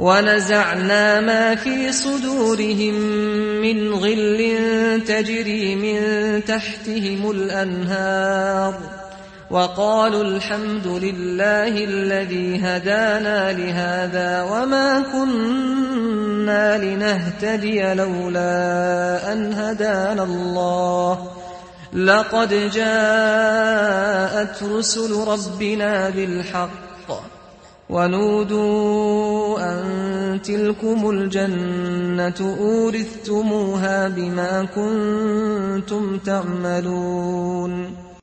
ونزعنا ما في صدورهم من غل تجري من تحتهم الأنهار وقالوا الحمد لله الذي هدانا لهذا وما كنا لنهتدي لولا أن هدانا الله لقد جاءت رسل ربنا بالحق ونودوا أن تلكم الجنة أورثتموها بما كنتم تعملون